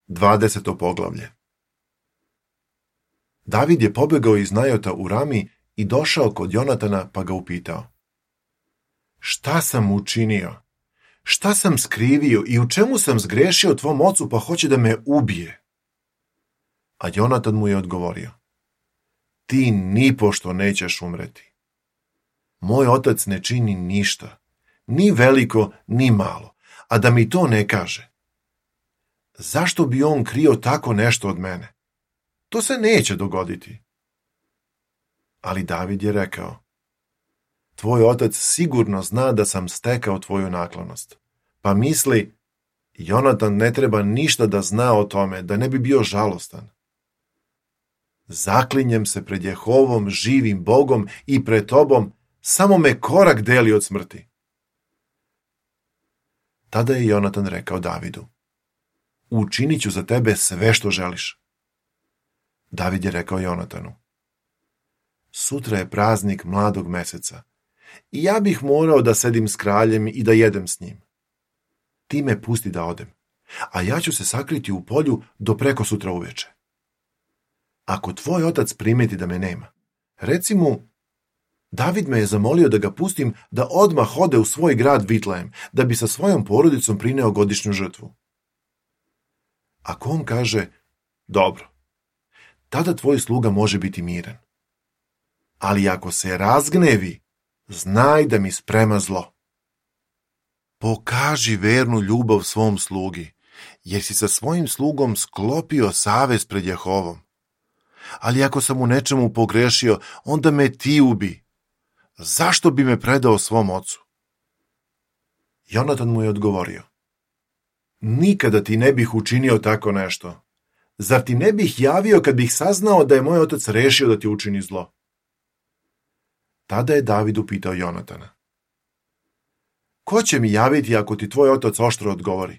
20. poglavlje. David je pobegao iz Najota u Rami i došao kod Jonatana pa ga upitao: Šta sam učinio? Šta sam skrivio i u čemu sam zgrešio tvom ocu pa hoće da me ubije? A Jonatan mu je odgovorio: Ti nipošto nećeš umreti. Moj otac ne čini ništa, ni veliko, ni malo, a da mi to ne kaže. Zašto bi on krio tako nešto od mene? To se neće dogoditi. Ali David je rekao: Tvoj otac sigurno zna da sam stekao tvoju naklonost. Pa misli, Jonatan ne treba ništa da zna o tome, da ne bi bio žalostan. Zaklinjem se pred Jehovom, živim Bogom i pred tobom, samo me korak deli od smrti. Tada je Jonatan rekao Davidu: Učinit ću za tebe sve što želiš. David je rekao Jonatanu: Sutra je praznik mladog meseca i ja bih morao da sedim s kraljem i da jedem s njim. Ti me pusti da odem, a ja ću se sakriti u polju do preko sutra uveče. Ako tvoj otac primeti da me nema, reci mu: David me je zamolio da ga pustim da odmah ode u svoj grad Vitlejem, da bi sa svojom porodicom prineo godišnju žrtvu. Ako on kaže: Dobro, tada tvoj sluga može biti miran. Ali ako se razgnevi, znaj da mi sprema zlo. Pokaži vernu ljubav svom slugi, jer si sa svojim slugom sklopio savez pred Jehovom. Ali ako sam u nečemu pogrešio, onda me ti ubi. Zašto bi me predao svom ocu? Jonatan mu je odgovorio: Nikada ti ne bih učinio tako nešto. Zar ti ne bih javio kad bih saznao da je moj otac rešio da ti učini zlo? Tada je David upitao Jonatana: Ko će mi javiti ako ti tvoj otac oštro odgovori?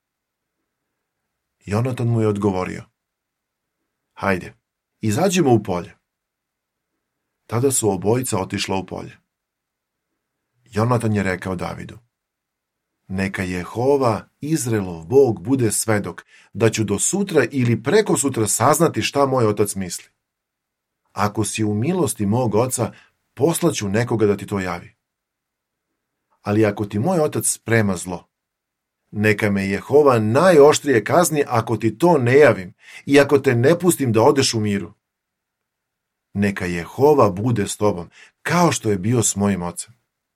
Jonatan mu je odgovorio: Hajde, izađimo u polje. Tada su obojica otišla u polje. Jonatan je rekao Davidu: Neka Jehova, Izraelov Bog, bude svedok da ću do sutra ili preko sutra saznati šta moj otac misli. Ako si u milosti mog oca, poslaću nekoga da ti to javi. Ali ako ti moj otac sprema zlo, neka me Jehova najoštrije kazni ako ti to ne javim i ako te ne pustim da odeš u miru. Neka Jehova bude s tobom, kao što je bio s mojim ocem.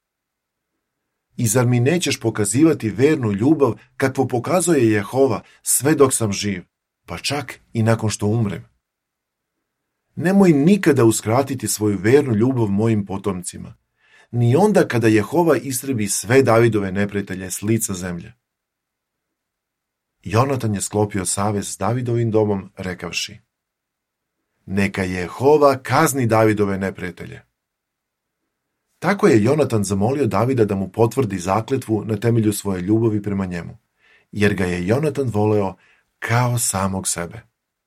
I zar mi nećeš pokazivati vernu ljubav kakvu pokazuje Jehova sve dok sam živ, pa čak i nakon što umrem? Nemoj nikada uskratiti svoju vernu ljubav mojim potomcima, ni onda kada Jehova istrebi sve Davidove neprijatelje s lica zemlje. Jonatan je sklopio savez s Davidovim domom, rekavši: Neka Jehova kazni Davidove neprijatelje. Tako je Jonatan zamolio Davida da mu potvrdi zakletvu na temelju svoje ljubavi prema njemu, jer ga je Jonatan voleo kao samog sebe.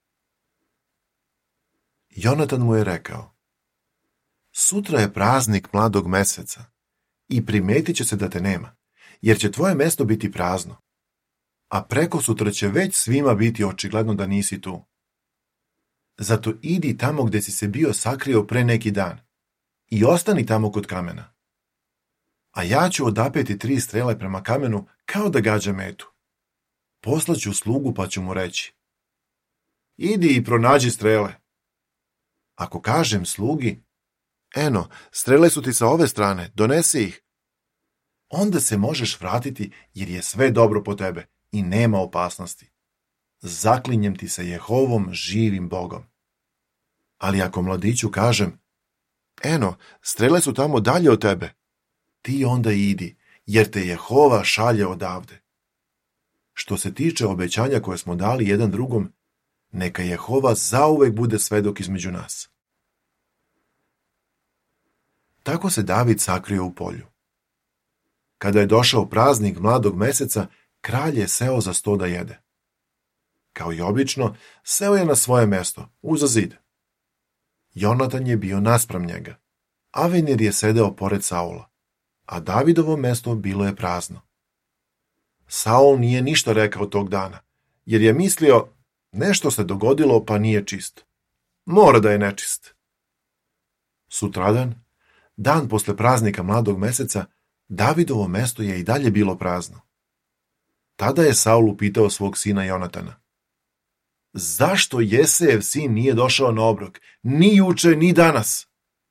Jonatan mu je rekao: Sutra je praznik mladog meseca i primetit će se da te nema, jer će tvoje mesto biti prazno, a preko sutra će već svima biti očigledno da nisi tu. Zato idi tamo gde si se bio sakrio pre neki dan i ostani tamo kod kamena. A ja ću odapeti 3 strele prema kamenu kao da gađa metu. Poslaću slugu pa ću mu reći: Idi i pronađi strele. Ako kažem slugi: Eno, strele su ti sa ove strane, donesi ih. Onda se možeš vratiti jer je sve dobro po tebe i nema opasnosti. Zaklinjem ti se Jehovom, živim Bogom. Ali ako mladiću kažem: Eno, strele su tamo dalje od tebe, ti onda idi, jer te Jehova šalje odavde. Što se tiče obećanja koje smo dali jedan drugom, neka Jehova zauvek bude svedok između nas. Tako se David sakrio u polju. Kada je došao praznik mladog meseca, kralj je seo za sto da jede. Kao i obično, seo je na svoje mesto, uza zid. Jonatan je bio naspram njega. Avenir je sedeo pored Saula, a Davidovo mesto bilo je prazno. Saul nije ništa rekao tog dana, jer je mislio, nešto se dogodilo pa nije čist. Mora da je nečist. Sutradan, dan posle praznika mladog meseca, Davidovo mesto je i dalje bilo prazno. Tada je Saul upitao svog sina Jonatana: zašto Jesejev sin nije došao na obrok, ni juče, ni danas?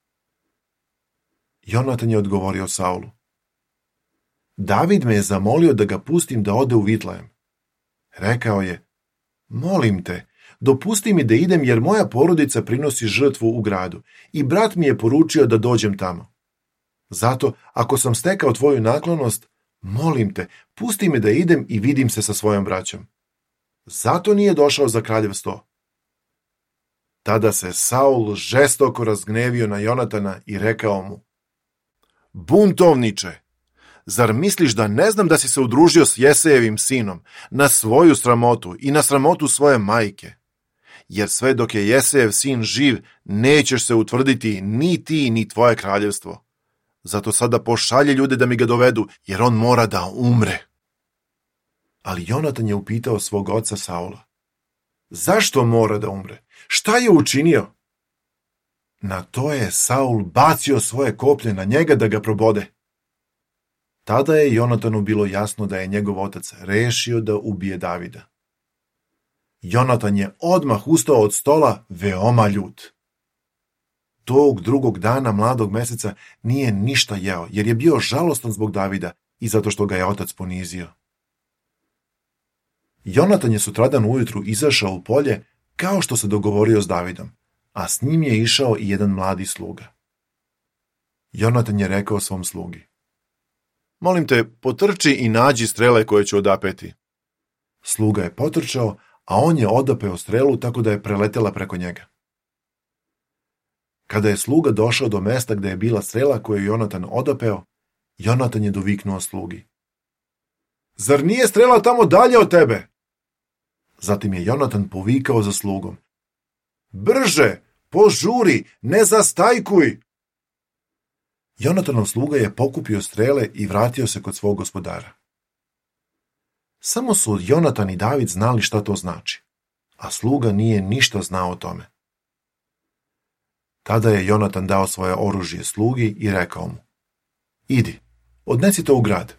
Jonatan je odgovorio Saulu: David me je zamolio da ga pustim da ode u Vitlejem. Rekao je: molim te, dopusti mi da idem jer moja porodica prinosi žrtvu u gradu i brat mi je poručio da dođem tamo. Zato, ako sam stekao tvoju naklonost, molim te, pusti me da idem i vidim se sa svojom braćom. Zato nije došao za kraljev sto. Tada se Saul žestoko razgnevio na Jonatana i rekao mu: buntovniče, zar misliš da ne znam da si se udružio s Jesejevim sinom na svoju sramotu i na sramotu svoje majke? Jer sve dok je Jesejev sin živ, nećeš se utvrditi ni ti ni tvoje kraljevstvo. Zato sada pošalje ljude da mi ga dovedu, jer on mora da umre. Ali Jonatan je upitao svog oca Saula: zašto mora da umre? Šta je učinio? Na to je Saul bacio svoje koplje na njega da ga probode. Tada je Jonatanu bilo jasno da je njegov otac rešio da ubije Davida. Jonatan je odmah ustao od stola veoma ljut. Tog drugog dana mladog meseca nije ništa jeo, jer je bio žalostan zbog Davida i zato što ga je otac ponizio. Jonatan je sutradan ujutru izašao u polje kao što se dogovorio s Davidom, a s njim je išao i jedan mladi sluga. Jonatan je rekao svom slugi: molim te, potrči i nađi strele koje ću odapeti. Sluga je potrčao, a on je odapeo strelu tako da je preletela preko njega. Kada je sluga došao do mesta gde je bila strela koju je Jonatan odapeo, Jonatan je doviknuo slugi: zar nije strela tamo dalje od tebe? Zatim je Jonatan povikao za slugom: brže, požuri, ne zastajkuj! Jonatanov sluga je pokupio strele i vratio se kod svog gospodara. Samo su Jonatan i David znali šta to znači, a sluga nije ništa znao o tome. Tada je Jonatan dao svoje oružje slugi i rekao mu: idi, odnesi to u grad.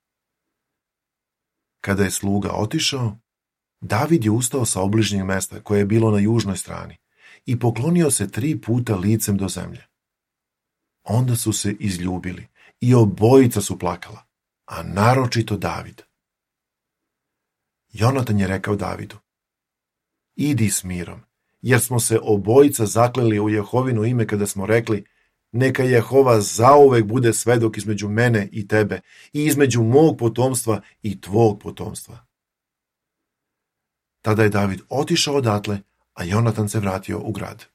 Kada je sluga otišao, David je ustao sa obližnjeg mesta koje je bilo na južnoj strani i poklonio se 3 puta licem do zemlje. Onda su se izljubili i obojica su plakala, a naročito David. Jonatan je rekao Davidu: idi s mirom, jer smo se obojica zakleli u Jehovino ime kada smo rekli: neka Jehova zauvek bude svedok između mene i tebe i između mog potomstva i tvog potomstva. Tada je David otišao odatle, a Jonatan se vratio u grad.